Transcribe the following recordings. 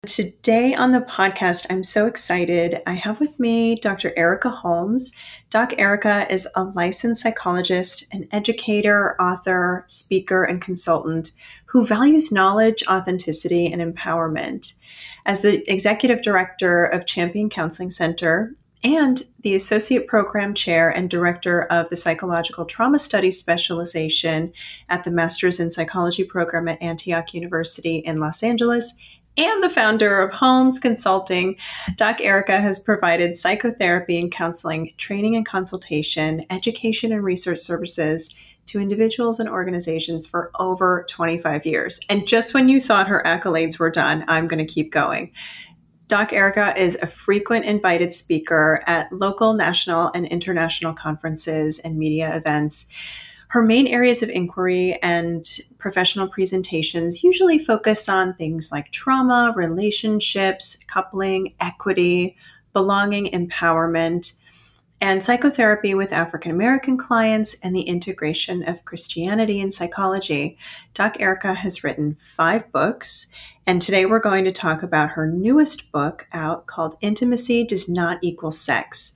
Today on the podcast, I'm so excited. I have with me Dr. Erica Holmes. Doc Erica is a licensed psychologist, an educator, author, speaker, and consultant who values knowledge, authenticity, and empowerment. As the executive director of Champion Counseling Center and the associate program chair and director of the psychological trauma studies specialization at the Masters in Psychology program at Antioch University in Los Angeles, and the founder of Holmes Consulting, Doc Erica has provided psychotherapy and counseling, training and consultation, education and research services to individuals and organizations for over 25 years. And just when you thought her accolades were done, I'm going to keep going. Doc Erica is a frequent invited speaker at local, national, and international conferences and media events. Her main areas of inquiry and professional presentations usually focus on things like trauma, relationships, coupling, equity, belonging, empowerment, and psychotherapy with African American clients and the integration of Christianity and psychology. Doc Erica has written 5 books, and today we're going to talk about her newest book out called Intimacy Does Not Equal Sex,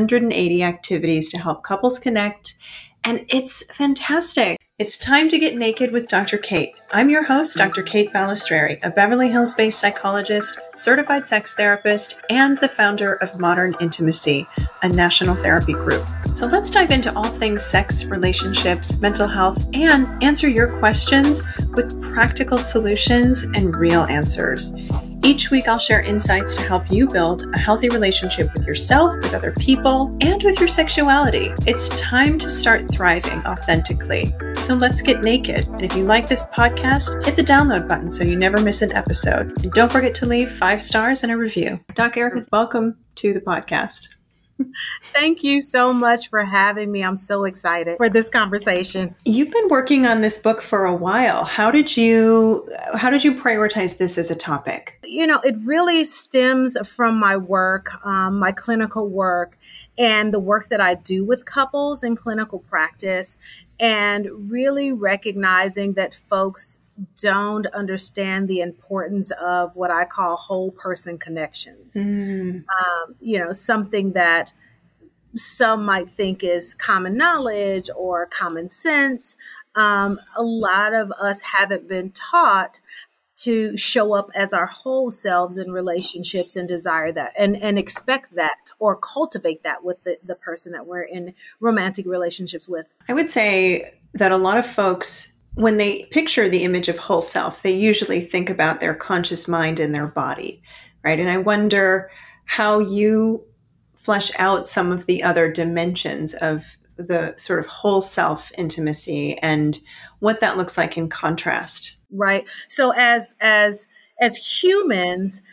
180 Activities to Help Couples Connect. And it's fantastic. It's time to get naked with Dr. Kate. I'm your host, Dr. Kate Balistreri, a Beverly Hills-based psychologist, certified sex therapist, and the founder of Modern Intimacy, a national therapy group. So let's dive into all things sex, relationships, mental health, and answer your questions with practical solutions and real answers. Each week, I'll share insights to help you build a healthy relationship with yourself, with other people, and with your sexuality. It's time to start thriving authentically. So let's get naked. And if you like this podcast, hit the download button so you never miss an episode. And don't forget to leave 5 stars and a review. Doc Erica, welcome to the podcast. Thank you so much for having me. I'm so excited for this conversation. You've been working on this book for a while. How did you prioritize this as a topic? It really stems from my work, my clinical work, and the work that I do with couples in clinical practice, and really recognizing that folks don't understand the importance of what I call whole person connections. Something that some might think is common knowledge or common sense. A lot of us haven't been taught to show up as our whole selves in relationships and desire that and expect that or cultivate that with the person that we're in romantic relationships with. I would say that a lot of folks, when they picture the image of whole self, they usually think about their conscious mind and their body, right? And I wonder how you flesh out some of the other dimensions of the sort of whole self intimacy and what that looks like in contrast. Right. So as humans,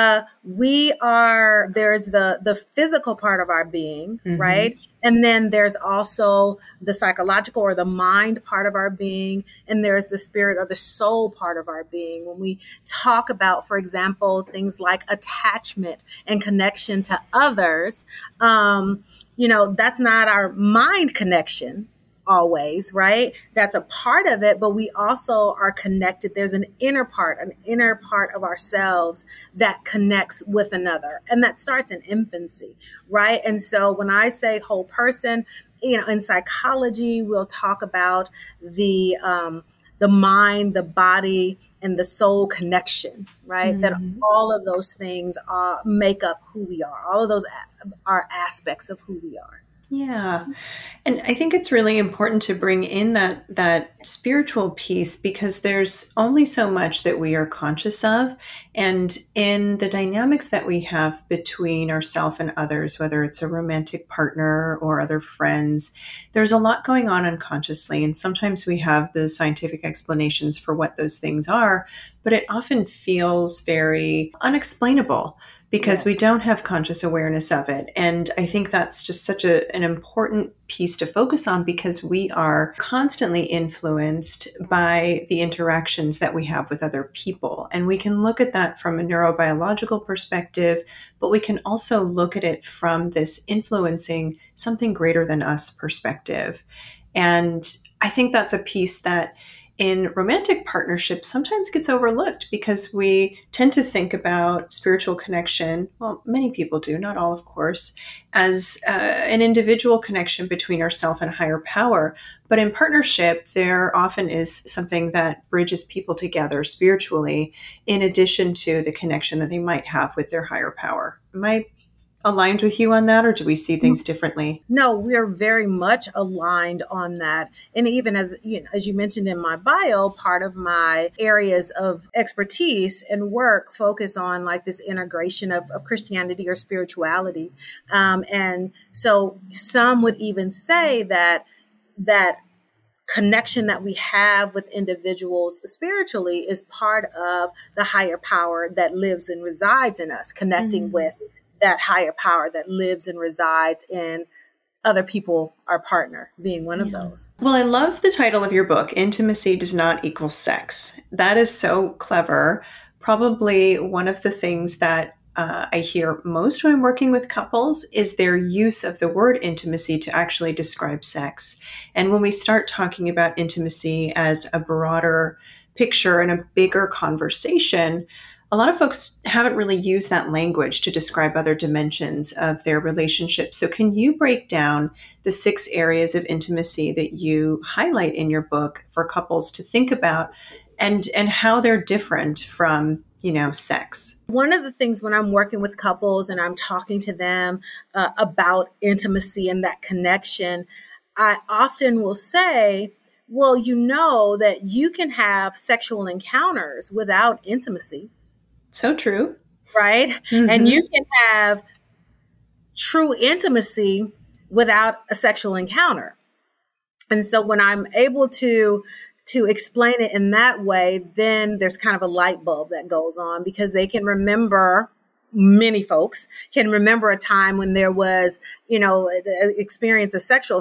there's the physical part of our being, right? And then there's also the psychological or the mind part of our being. And there's the spirit or the soul part of our being. When we talk about, for example, things like attachment and connection to others, that's not our mind connection always, right? That's a part of it, but we also are connected. There's an inner part of ourselves that connects with another. And that starts in infancy, right? And so when I say whole person, in psychology, we'll talk about the mind, the body, and the soul connection, right? That all of those things make up who we are. All of those are aspects of who we are. Yeah. And I think it's really important to bring in that spiritual piece because there's only so much that we are conscious of. And in the dynamics that we have between ourselves and others, whether it's a romantic partner or other friends, there's a lot going on unconsciously. And sometimes we have the scientific explanations for what those things are, but it often feels very unexplainable because we don't have conscious awareness of it. And I think that's just such an important piece to focus on because we are constantly influenced by the interactions that we have with other people. And we can look at that from a neurobiological perspective, but we can also look at it from this influencing something greater than us perspective. And I think that's a piece that in romantic partnerships sometimes gets overlooked because we tend to think about spiritual connection. Well, many people do, not all, of course, as an individual connection between ourself and a higher power. But in partnership, there often is something that bridges people together spiritually, in addition to the connection that they might have with their higher power. Am I aligned with you on that, or do we see things differently? No, we're very much aligned on that. And even as you mentioned in my bio, part of my areas of expertise and work focus on like this integration of Christianity or spirituality. And so some would even say that connection that we have with individuals spiritually is part of the higher power that lives and resides in us, connecting with that higher power that lives and resides in other people, our partner being one of those. Well, I love the title of your book, Intimacy Does Not Equal Sex. That is so clever. Probably one of the things that I hear most when I'm working with couples is their use of the word intimacy to actually describe sex. And when we start talking about intimacy as a broader picture and a bigger conversation, a lot of folks haven't really used that language to describe other dimensions of their relationship. So can you break down the 6 areas of intimacy that you highlight in your book for couples to think about, and how they're different from, sex? One of the things when I'm working with couples and I'm talking to them about intimacy and that connection, I often will say, well, you know that you can have sexual encounters without intimacy. So true. Right? Mm-hmm. And you can have true intimacy without a sexual encounter. And so when I'm able to explain it in that way, then there's kind of a light bulb that goes on, because they can remember, many folks can remember a time when there was, experience, a sexual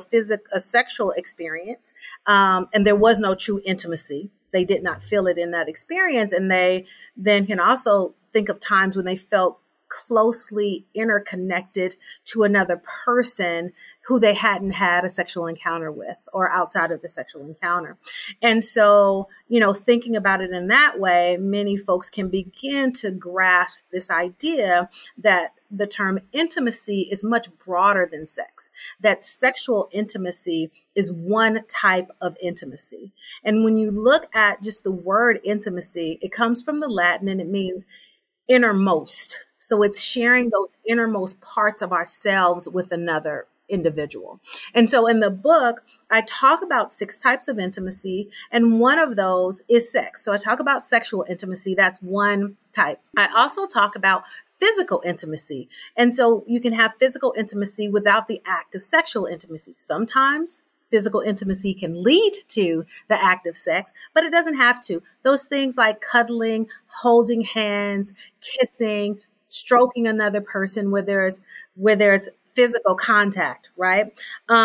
experience, and there was no true intimacy. They did not feel it in that experience. And they then can also think of times when they felt closely interconnected to another person who they hadn't had a sexual encounter with, or outside of the sexual encounter. And so, thinking about it in that way, many folks can begin to grasp this idea that the term intimacy is much broader than sex, that sexual intimacy is one type of intimacy. And when you look at just the word intimacy, it comes from the Latin and it means innermost. So it's sharing those innermost parts of ourselves with another individual. And so in the book, I talk about 6 types of intimacy, and one of those is sex. So I talk about sexual intimacy. That's one type. I also talk about physical intimacy. And so you can have physical intimacy without the act of sexual intimacy. Sometimes physical intimacy can lead to the act of sex, but it doesn't have to. Those things like cuddling, holding hands, kissing, stroking another person where there's physical contact, right?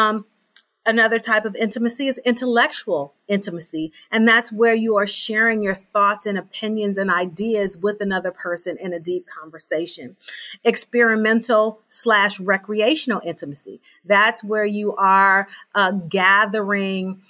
Another type of intimacy is intellectual intimacy. And that's where you are sharing your thoughts and opinions and ideas with another person in a deep conversation. Experimental/recreational intimacy. That's where you are gathering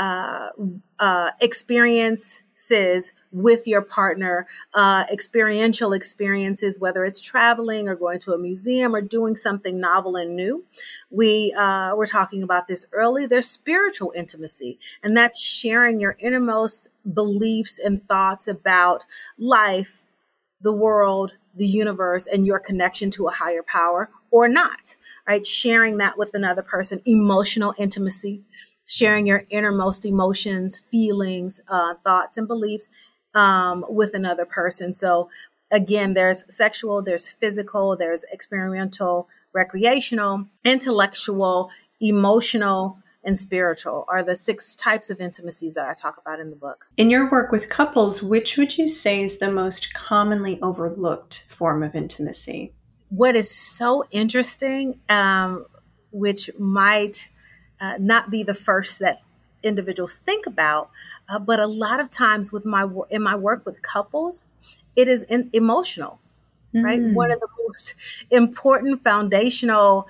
experiences with your partner, experiential experiences, whether it's traveling or going to a museum or doing something novel and new. We were talking about this earlier. There's spiritual intimacy, and that's sharing your innermost beliefs and thoughts about life, the world, the universe, and your connection to a higher power or not, right? Sharing that with another person. Emotional intimacy, sharing your innermost emotions, feelings, thoughts, and beliefs with another person. So again, there's sexual, there's physical, there's experimental, recreational, intellectual, emotional, and spiritual are the 6 types of intimacies that I talk about in the book. In your work with couples, which would you say is the most commonly overlooked form of intimacy? What is so interesting, which might not be the first that individuals think about, but a lot of times in my work with couples, it is emotional, right? One of the most important foundational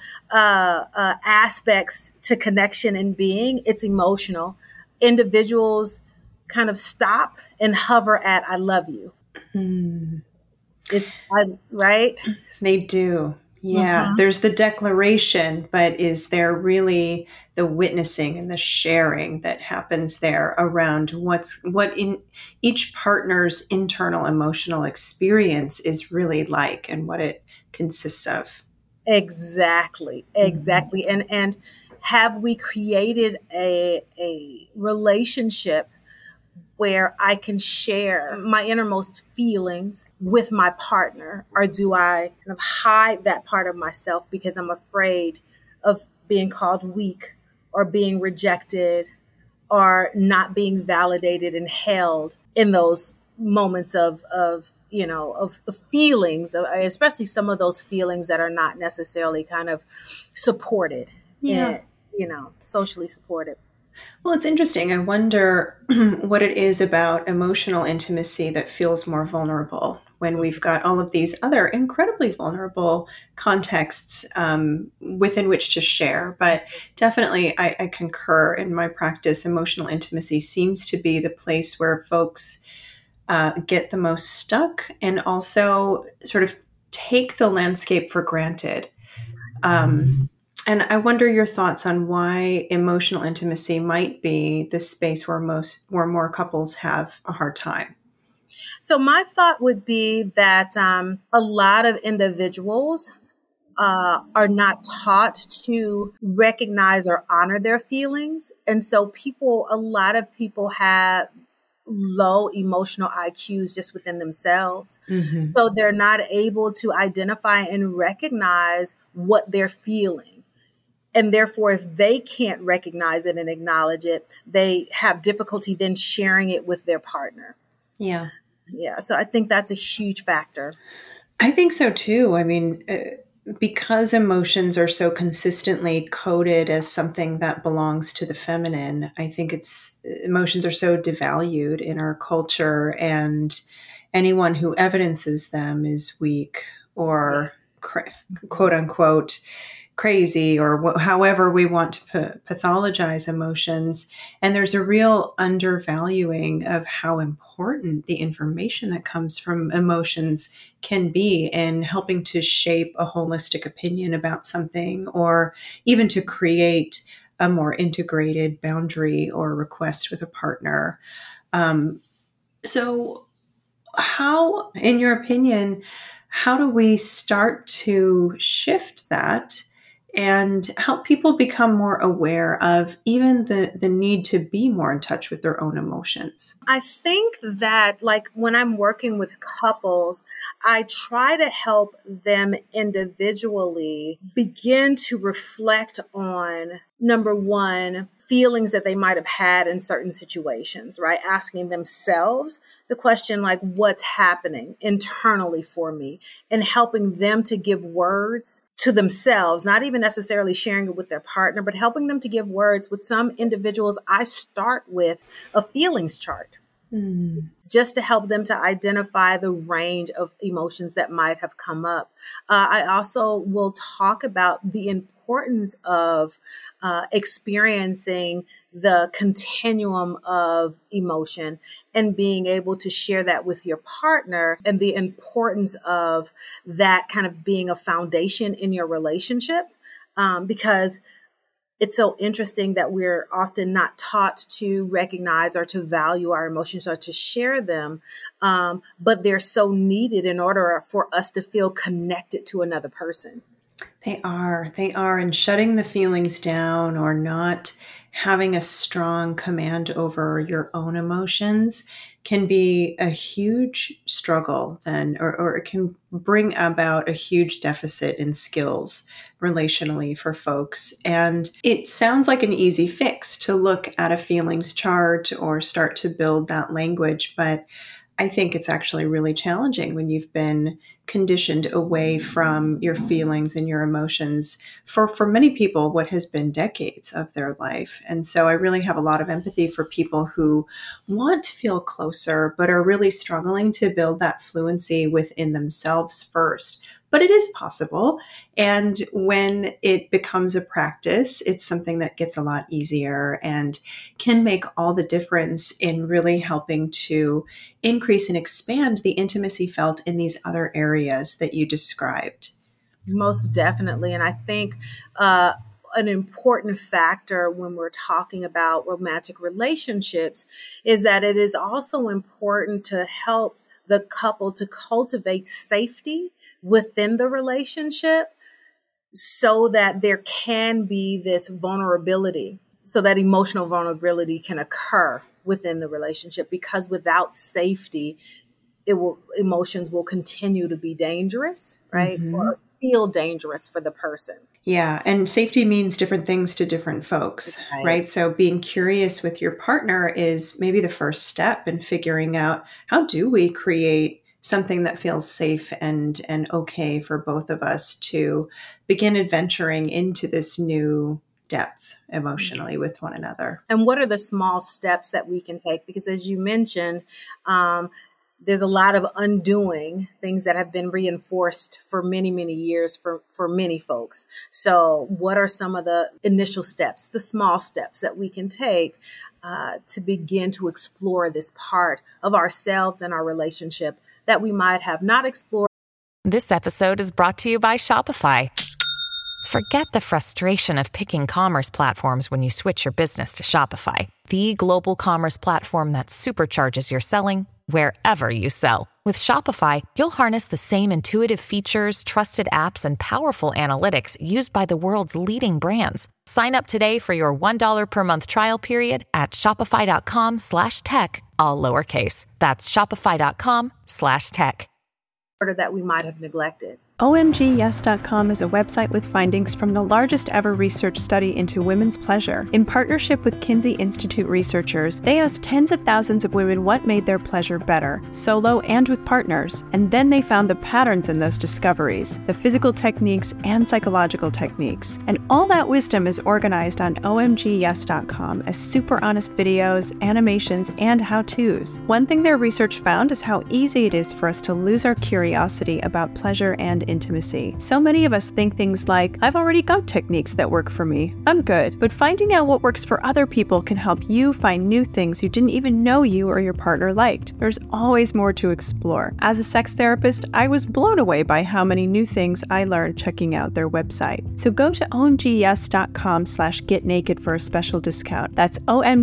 aspects to connection and being, it's emotional. Individuals kind of stop and hover at I love you. Mm. Right? They do. Yeah. Mm-hmm. There's the declaration, but is there really the witnessing and the sharing that happens there around what in each partner's internal emotional experience is really like and what it consists of? Exactly. Mhm. Exactly. And have we created a relationship where I can share my innermost feelings with my partner? Or do I kind of hide that part of myself because I'm afraid of being called weak or being rejected or not being validated and held in those moments of feelings, especially some of those feelings that are not necessarily kind of supported Yeah. and, socially supported. Well, it's interesting. I wonder what it is about emotional intimacy that feels more vulnerable when we've got all of these other incredibly vulnerable contexts within which to share. But definitely, I concur in my practice. Emotional intimacy seems to be the place where folks get the most stuck and also sort of take the landscape for granted. Um, and I wonder your thoughts on why emotional intimacy might be the space where more couples have a hard time. So my thought would be that a lot of individuals are not taught to recognize or honor their feelings. And so a lot of people have low emotional IQs just within themselves. Hmm. So they're not able to identify and recognize what they're feeling. And therefore, if they can't recognize it and acknowledge it, they have difficulty then sharing it with their partner. Yeah, Yeah. So I think that's a huge factor. I think so too. I mean, because emotions are so consistently coded as something that belongs to the feminine, I think emotions are so devalued in our culture, and anyone who evidences them is weak Yeah. or quote unquote crazy or however we want to pathologize emotions. And there's a real undervaluing of how important the information that comes from emotions can be in helping to shape a holistic opinion about something or even to create a more integrated boundary or request with a partner. So, how, in your opinion, how do we start to shift that and help people become more aware of even the need to be more in touch with their own emotions? I think that, like, when I'm working with couples, I try to help them individually begin to reflect on, number one, feelings that they might have had in certain situations, right? Asking themselves the question, like, what's happening internally for me, and helping them to give words to themselves, not even necessarily sharing it with their partner, but helping them to give words. With some individuals, I start with a feelings chart Mm. just to help them to identify the range of emotions that might have come up. I also will talk about the importance of experiencing the continuum of emotion and being able to share that with your partner, and the importance of that kind of being a foundation in your relationship. Because it's so interesting that we're often not taught to recognize or to value our emotions or to share them. But they're so needed in order for us to feel connected to another person. They are. They are. And shutting the feelings down or not having a strong command over your own emotions can be a huge struggle then, or it can bring about a huge deficit in skills relationally for folks. And it sounds like an easy fix to look at a feelings chart or start to build that language, but I think it's actually really challenging when you've been conditioned away from your feelings and your emotions for many people what has been decades of their life. And so I really have a lot of empathy for people who want to feel closer but are really struggling to build that fluency within themselves first, but it is possible. And when it becomes a practice, it's something that gets a lot easier and can make all the difference in really helping to increase and expand the intimacy felt in these other areas that you described. Most definitely. And I think an important factor when we're talking about romantic relationships is that it is also important to help the couple to cultivate safety within the relationship so that there can be this vulnerability, so that emotional vulnerability can occur within the relationship, because without safety, emotions will continue to be dangerous, right? Or feel dangerous for the person. Yeah. And safety means different things to different folks, right? So being curious with your partner is maybe the first step in figuring out, how do we create something that feels safe and okay for both of us to begin adventuring into this new depth emotionally with one another. And what are the small steps that we can take? Because as you mentioned, there's a lot of undoing things that have been reinforced for many, many years for many folks. So what are some of the initial steps, the small steps that we can take to begin to explore this part of ourselves and our relationship that we might have not explored? This episode is brought to you by Shopify. Forget the frustration of picking commerce platforms when you switch your business to Shopify, the global commerce platform that supercharges your selling wherever you sell. With Shopify, you'll harness the same intuitive features, trusted apps, and powerful analytics used by the world's leading brands. Sign up today for your $1 per month trial period at shopify.com/tech, all lowercase. That's shopify.com/tech. That we might have neglected. OMGYes.com is a website with findings from the largest ever research study into women's pleasure. In partnership with Kinsey Institute researchers, they asked tens of thousands of women what made their pleasure better, solo and with partners, and then they found the patterns in those discoveries, the physical techniques and psychological techniques. And all that wisdom is organized on OMGYes.com as super honest videos, animations, and how-tos. One thing their research found is how easy it is for us to lose our curiosity about pleasure and intimacy. So many of us think things like, I've already got techniques that work for me, I'm good. But finding out what works for other people can help you find new things you didn't even know you or your partner liked. There's always more to explore. As a sex therapist, I was blown away by how many new things I learned checking out their website. So go to omgyes.com/getnaked for a special discount. That's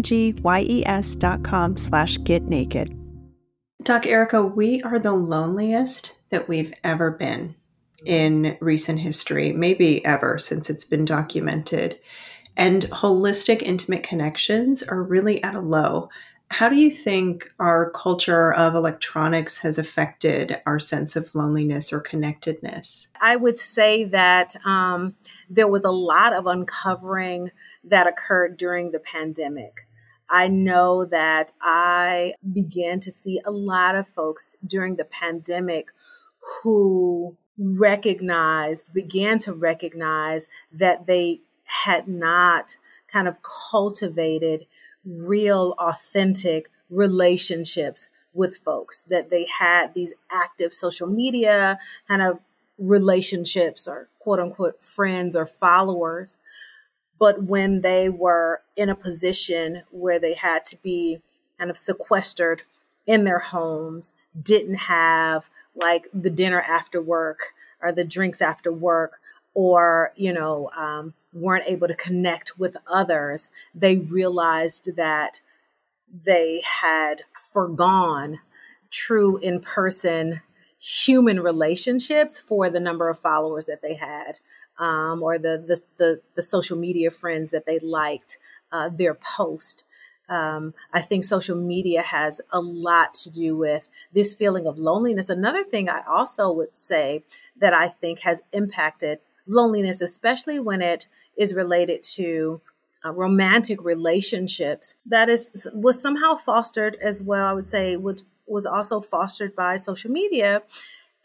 omgyes.com/getnaked. Doc Erica, we are the loneliest that we've ever been in recent history, maybe ever since it's been documented. And holistic, intimate connections are really at a low. How do you think our culture of electronics has affected our sense of loneliness or connectedness? I would say that there was a lot of uncovering that occurred during the pandemic. I know that I began to see a lot of folks during the pandemic who began to recognize that they had not kind of cultivated real, authentic relationships with folks, that they had these active social media kind of relationships or quote unquote friends or followers. But when they were in a position where they had to be kind of sequestered in their homes, didn't have like the dinner after work or the drinks after work, or, weren't able to connect with others, they realized that they had forgone true in-person human relationships for the number of followers that they had, or the social media friends that they liked their post. I think social media has a lot to do with this feeling of loneliness. Another thing I also would say that I think has impacted loneliness, especially when it is related to romantic relationships, was somehow fostered as well. I would say was also fostered by social media,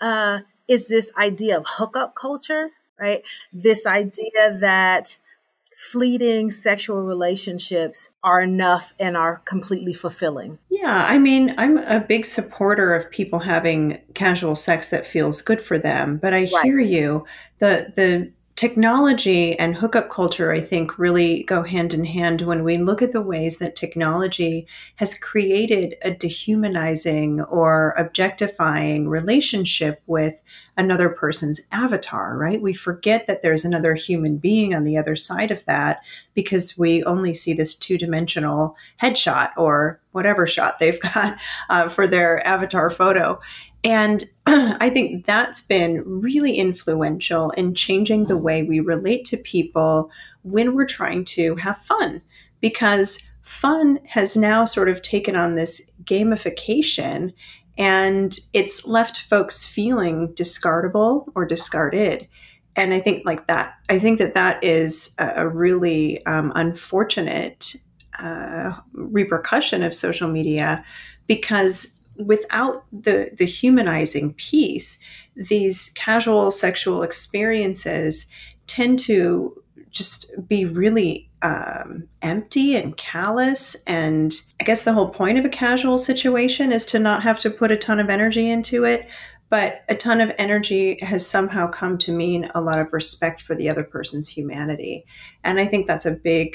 is this idea of hookup culture, right? This idea that fleeting sexual relationships are enough and are completely fulfilling. Yeah, I mean, I'm a big supporter of people having casual sex that feels good for them, but I hear Right. you. The technology and hookup culture, I think, really go hand in hand when we look at the ways that technology has created a dehumanizing or objectifying relationship with another person's avatar, right? We forget that there's another human being on the other side of that because we only see this two-dimensional headshot or whatever shot they've got for their avatar photo. And I think that's been really influential in changing the way we relate to people when we're trying to have fun, because fun has now sort of taken on this gamification and it's left folks feeling discardable or discarded. And I think that is a really unfortunate repercussion of social media, because without the humanizing piece, these casual sexual experiences tend to just be really empty and callous. And I guess the whole point of a casual situation is to not have to put a ton of energy into it. But a ton of energy has somehow come to mean a lot of respect for the other person's humanity. And I think that's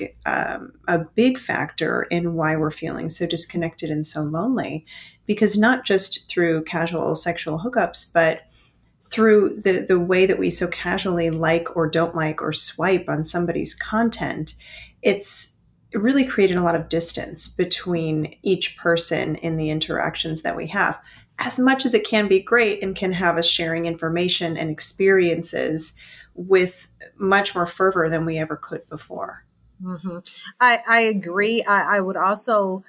a big factor in why we're feeling so disconnected and so lonely, because not just through casual sexual hookups, but through the way that we so casually like or don't like or swipe on somebody's content, it's really created a lot of distance between each person in the interactions that we have. As much as it can be great and can have us sharing information and experiences with much more fervor than we ever could before. Mm-hmm. I agree. I would also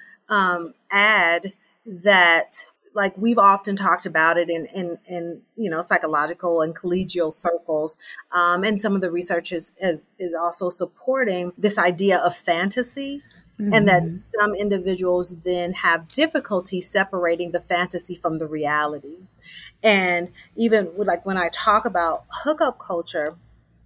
add that, like, we've often talked about it in psychological and collegial circles, and some of the research is also supporting this idea of fantasy. Mm-hmm. And that some individuals then have difficulty separating the fantasy from the reality. And even like when I talk about hookup culture,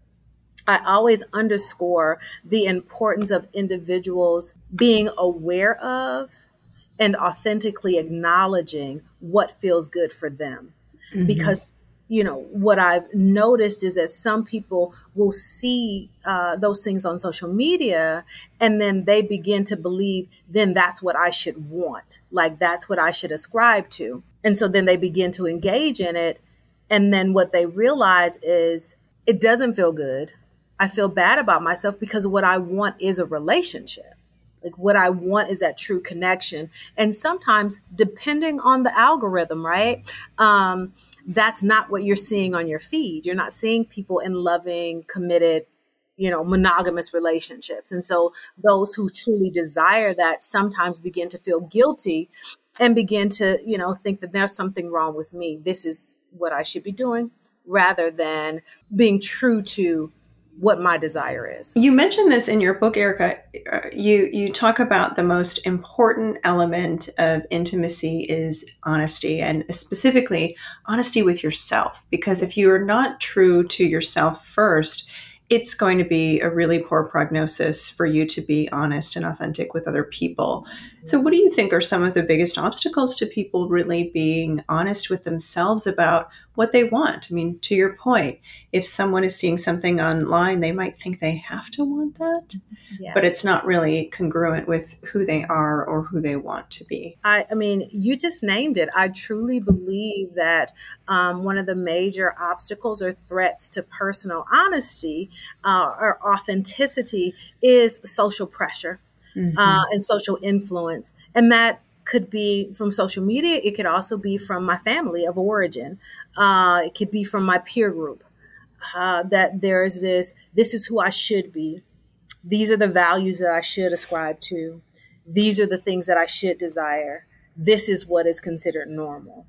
I always underscore the importance of individuals being aware of and authentically acknowledging what feels good for them. Mm-hmm. Because, what I've noticed is that some people will see those things on social media and then they begin to believe, then that's what I should want. Like, that's what I should ascribe to. And so then they begin to engage in it. And then what they realize is it doesn't feel good. I feel bad about myself because what I want is a relationship. Like, what I want is that true connection. And sometimes, depending on the algorithm, right? That's not what you're seeing on your feed. You're not seeing people in loving, committed, monogamous relationships. And so those who truly desire that sometimes begin to feel guilty and begin to, think that there's something wrong with me. This is what I should be doing, rather than being true to what my desire is. You mentioned this in your book, Erica. You talk about the most important element of intimacy is honesty, and specifically honesty with yourself. Because if you are not true to yourself first, it's going to be a really poor prognosis for you to be honest and authentic with other people. So what do you think are some of the biggest obstacles to people really being honest with themselves about what they want? I mean, to your point, if someone is seeing something online, they might think they have to want that, but it's not really congruent with who they are or who they want to be. I mean, you just named it. I truly believe that one of the major obstacles or threats to personal honesty or authenticity is social pressure. Mm-hmm. And social influence. And that could be from social media. It could also be from my family of origin. It could be from my peer group, that there's this is who I should be. These are the values that I should ascribe to. These are the things that I should desire. This is what is considered normal.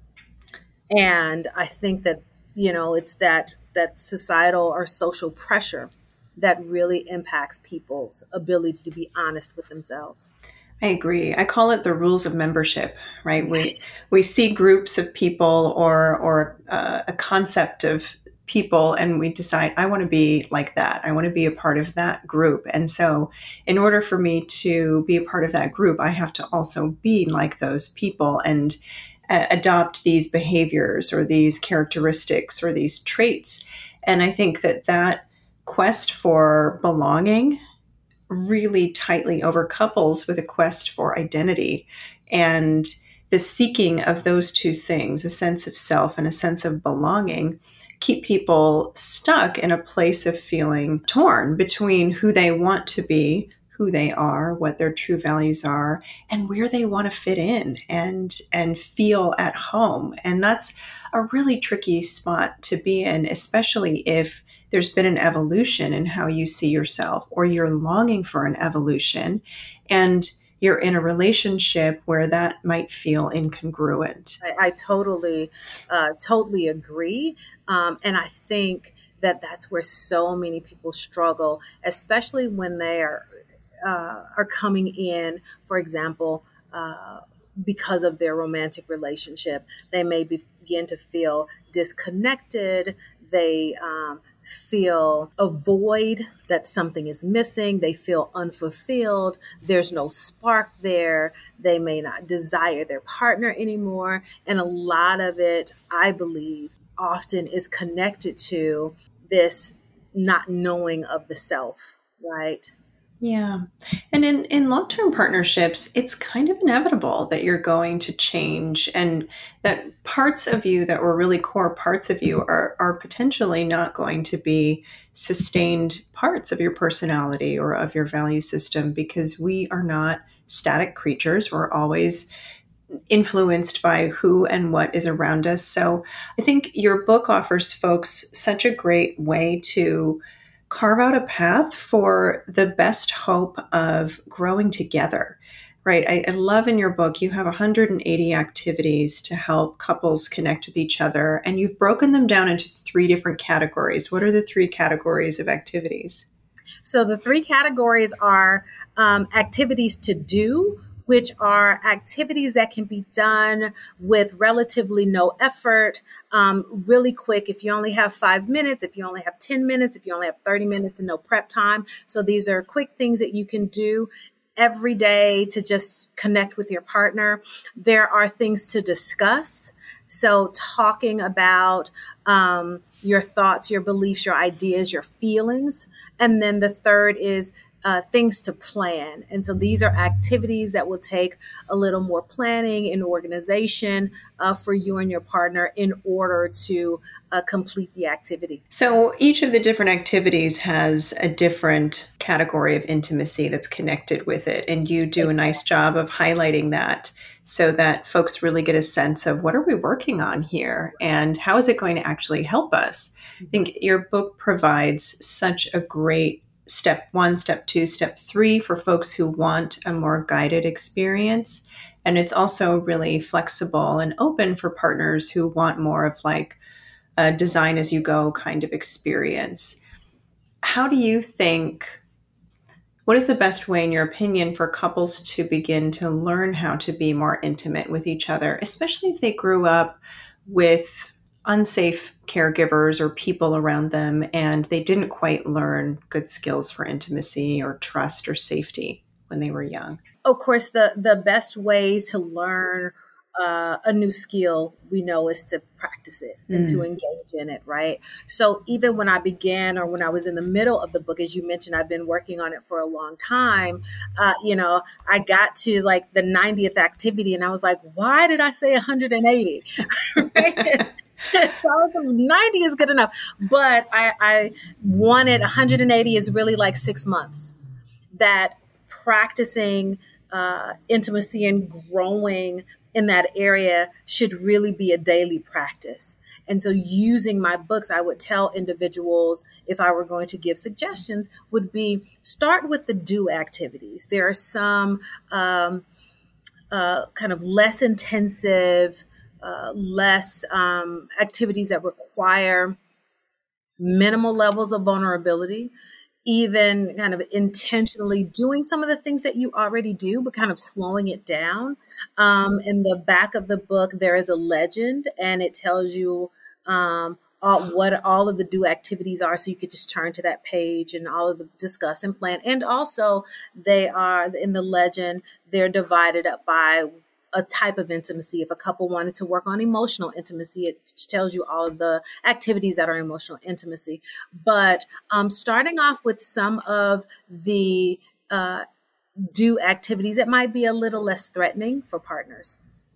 And I think that, it's that societal or social pressure that really impacts people's ability to be honest with themselves. I agree. I call it the rules of membership, right? We see groups of people or a concept of people and we decide, I want to be like that. I want to be a part of that group. And so in order for me to be a part of that group, I have to also be like those people and adopt these behaviors or these characteristics or these traits. And I think that quest for belonging really tightly overcouples with a quest for identity. And the seeking of those two things, a sense of self and a sense of belonging, keep people stuck in a place of feeling torn between who they want to be, who they are, what their true values are, and where they want to fit in and feel at home. And that's a really tricky spot to be in, especially if there's been an evolution in how you see yourself, or you're longing for an evolution, and you're in a relationship where that might feel incongruent. I totally agree. And I think that that's where so many people struggle, especially when they are coming in, for example, because of their romantic relationship. They may begin to feel disconnected. They feel a void, that something is missing. They feel unfulfilled. There's no spark there. They may not desire their partner anymore. And a lot of it, I believe, often is connected to this not knowing of the self, right? Yeah. And in long-term partnerships, it's kind of inevitable that you're going to change and that parts of you that were really core parts of you are potentially not going to be sustained parts of your personality or of your value system, because we are not static creatures. We're always influenced by who and what is around us. So I think your book offers folks such a great way to carve out a path for the best hope of growing together, right? I love in your book, you have 180 activities to help couples connect with each other, and you've broken them down into 3 different categories. What are the 3 categories of activities? So the 3 categories are activities to do, which are activities that can be done with relatively no effort, really quick. If you only have 5 minutes, if you only have 10 minutes, if you only have 30 minutes and no prep time. So these are quick things that you can do every day to just connect with your partner. There are things to discuss. So talking about your thoughts, your beliefs, your ideas, your feelings. And then the third is things to plan. And so these are activities that will take a little more planning and organization for you and your partner in order to complete the activity. So each of the different activities has a different category of intimacy that's connected with it. And you do a nice job of highlighting that so that folks really get a sense of what are we working on here and how is it going to actually help us. I think your book provides such a great step 1, step 2, step 3 for folks who want a more guided experience. And it's also really flexible and open for partners who want more of like a design as you go kind of experience. How do you think, what is the best way, in your opinion, for couples to begin to learn how to be more intimate with each other, especially if they grew up with unsafe caregivers or people around them and they didn't quite learn good skills for intimacy or trust or safety when they were young? Of course, the best way to learn a new skill, we know, is to practice it and to engage in it, right? So even when I began, or when I was in the middle of the book, as you mentioned, I've been working on it for a long time. I got to like the 90th activity and I was like, why did I say 180? Right? So I was like, 90 is good enough. But I wanted 180 is really like 6 months. That practicing intimacy and growing in that area should really be a daily practice. And so using my books, I would tell individuals, if I were going to give suggestions, would be start with the do activities. There are some kind of less intensive, less activities that require minimal levels of vulnerability, even kind of intentionally doing some of the things that you already do, but kind of slowing it down. In the back of the book, there is a legend and it tells you what all of the do activities are, so you could just turn to that page and all of the discuss and plan. And also, they are in the legend, they're divided up by a type of intimacy. If a couple wanted to work on emotional intimacy, it tells you all of the activities that are emotional intimacy. But starting off with some of the do activities that might be a little less threatening for partners.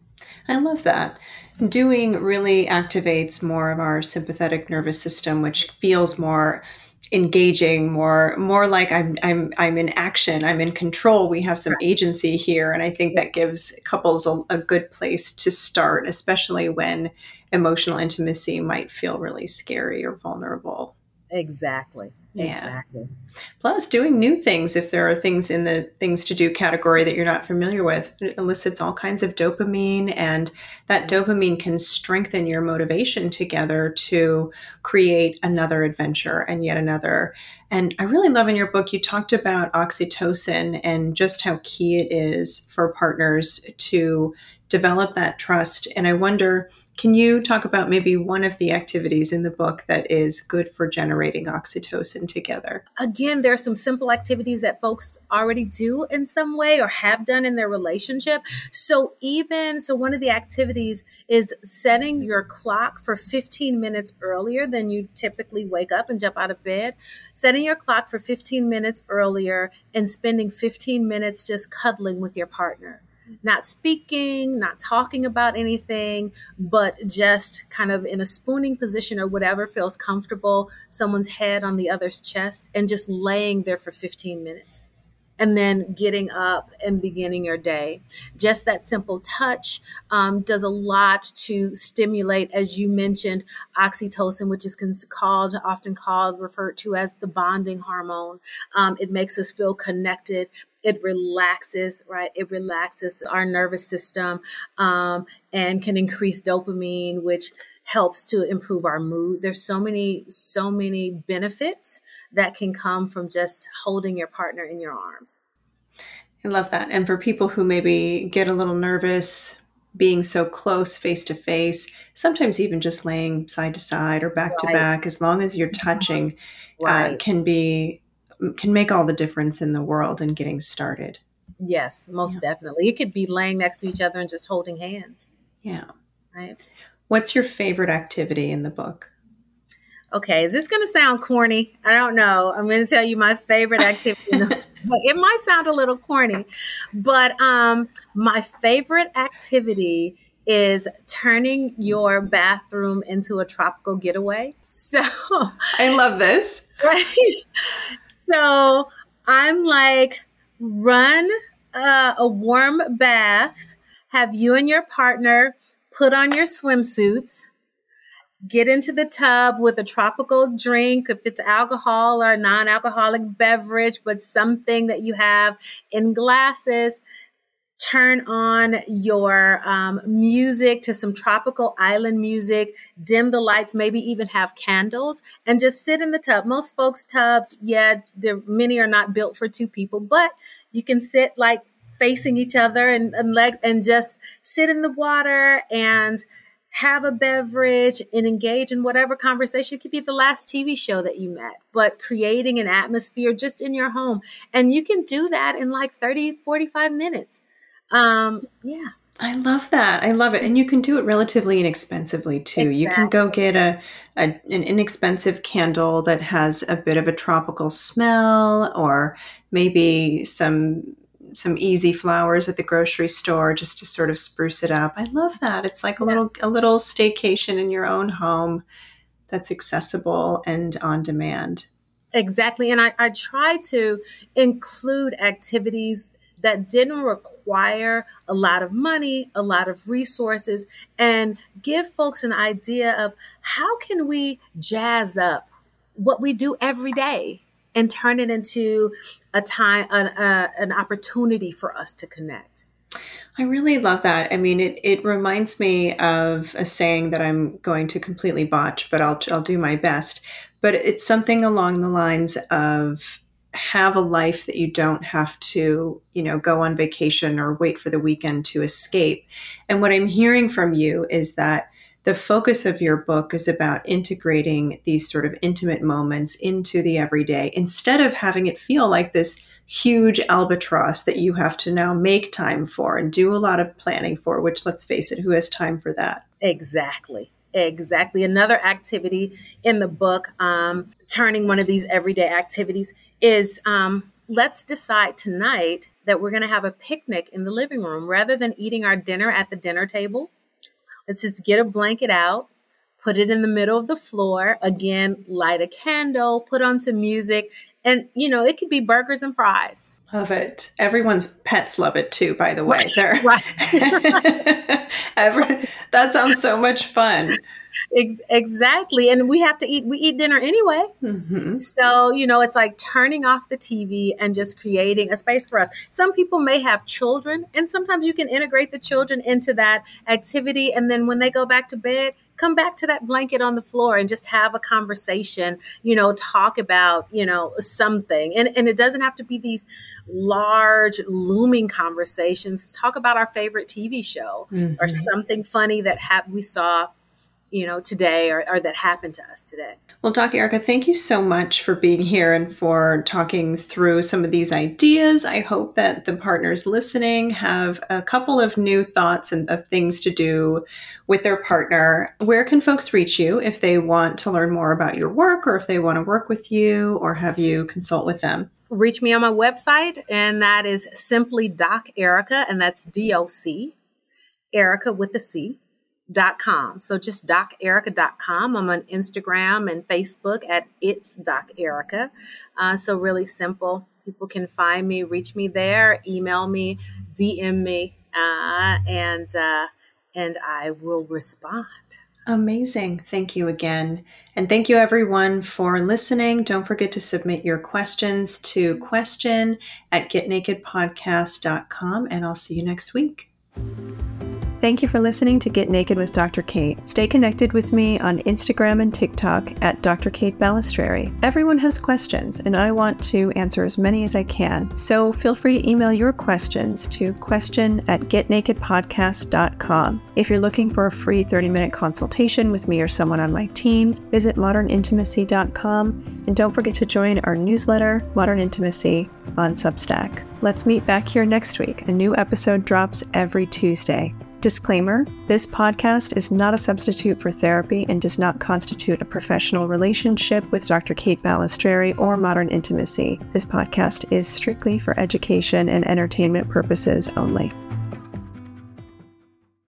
I love that. Doing really activates more of our sympathetic nervous system, which feels more engaging, more like I'm in action, I'm in control. We have some agency here, and I think that gives couples a good place to start, especially when emotional intimacy might feel really scary or vulnerable. Exactly. Yeah. Exactly. Plus, doing new things, if there are things in the things to do category that you're not familiar with, it elicits all kinds of dopamine, and that dopamine can strengthen your motivation together to create another adventure and yet another. And I really love in your book, you talked about oxytocin and just how key it is for partners to develop that trust. And I wonder, can you talk about maybe one of the activities in the book that is good for generating oxytocin together? Again, there are some simple activities that folks already do in some way or have done in their relationship. So one of the activities is setting your clock for 15 minutes earlier than you typically wake up and jump out of bed. Setting your clock for 15 minutes earlier and spending 15 minutes just cuddling with your partner. Not speaking, not talking about anything, but just kind of in a spooning position or whatever feels comfortable, someone's head on the other's chest, and just laying there for 15 minutes. And then getting up and beginning your day. Just that simple touch does a lot to stimulate, as you mentioned, oxytocin, which is often referred to as the bonding hormone. It makes us feel connected. It relaxes, right? It relaxes our nervous system and can increase dopamine, which helps to improve our mood. There's so many benefits that can come from just holding your partner in your arms. I love that. And for people who maybe get a little nervous being so close face to face, sometimes even just laying side to side or back to back, as long as you're touching, can make all the difference in the world in getting started. Yes, most definitely. You could be laying next to each other and just holding hands. Yeah. Right. What's your favorite activity in the book? Okay, is this going to sound corny? I don't know. I'm going to tell you my favorite activity. It might sound a little corny, but my favorite activity is turning your bathroom into a tropical getaway. So I love this. Right? So I'm like, run a warm bath, have you and your partner put on your swimsuits, get into the tub with a tropical drink, if it's alcohol or non-alcoholic beverage, but something that you have in glasses. Turn on your music to some tropical island music, dim the lights, maybe even have candles, and just sit in the tub. Most folks' tubs, many are not built for two people, but you can sit like facing each other and just sit in the water and have a beverage and engage in whatever conversation. It could be the last TV show that you met, but creating an atmosphere just in your home. And you can do that in like 30, 45 minutes. I love that. I love it. And you can do it relatively inexpensively too. Exactly. You can go get an inexpensive candle that has a bit of a tropical smell, or maybe some easy flowers at the grocery store just to sort of spruce it up. I love that. It's like a little staycation in your own home that's accessible and on demand. Exactly. And I try to include activities that didn't require a lot of money, a lot of resources, and give folks an idea of how can we jazz up what we do every day and turn it into an opportunity for us to connect. I really love that. I mean, it reminds me of a saying that I'm going to completely botch, but I'll do my best. But it's something along the lines of, have a life that you don't have to, go on vacation or wait for the weekend to escape. And what I'm hearing from you is that the focus of your book is about integrating these sort of intimate moments into the everyday instead of having it feel like this huge albatross that you have to now make time for and do a lot of planning for, which, let's face it, who has time for that? Exactly. Another activity in the book, turning one of these everyday activities, is let's decide tonight that we're going to have a picnic in the living room rather than eating our dinner at the dinner table. Let's just get a blanket out, put it in the middle of the floor. Again, light a candle, put on some music, and, it could be burgers and fries. Love it. Everyone's pets love it too, by the way. Right. That sounds so much fun. Exactly. And we eat dinner anyway. Mm-hmm. So, it's like turning off the TV and just creating a space for us. Some people may have children, and sometimes you can integrate the children into that activity. And then when they go back to bed, come back to that blanket on the floor and just have a conversation, talk about, something. And it doesn't have to be these large looming conversations. Talk about our favorite TV show or something funny that we saw today or that happened to us today. Well, Dr. Erica, thank you so much for being here and for talking through some of these ideas. I hope that the partners listening have a couple of new thoughts and of things to do with their partner. Where can folks reach you if they want to learn more about your work, or if they want to work with you or have you consult with them? Reach me on my website, and that is simply Doc Erica, and that's DOC, Erica with a C. .com. So just docerica.com. I'm on Instagram and Facebook at It's Doc Erica. So really simple. People can find me, reach me there, email me, DM me, and I will respond. Amazing. Thank you again. And thank you everyone for listening. Don't forget to submit your questions to question@getnakedpodcast.com, and I'll see you next week. Thank you for listening to Get Naked with Dr. Kate. Stay connected with me on Instagram and TikTok at Dr. Kate Balistreri. Everyone has questions, and I want to answer as many as I can. So feel free to email your questions to question@getnakedpodcast.com. If you're looking for a free 30-minute consultation with me or someone on my team, visit modernintimacy.com. And don't forget to join our newsletter, Modern Intimacy, on Substack. Let's meet back here next week. A new episode drops every Tuesday. Disclaimer, this podcast is not a substitute for therapy and does not constitute a professional relationship with Dr. Kate Balistreri or Modern Intimacy. This podcast is strictly for education and entertainment purposes only.